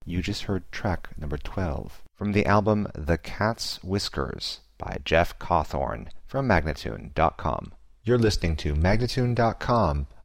You just heard track number 12 from the album The Cat's Whiskers by Jeff Cawthorne from Magnatune.com. You're listening to Magnatune.com,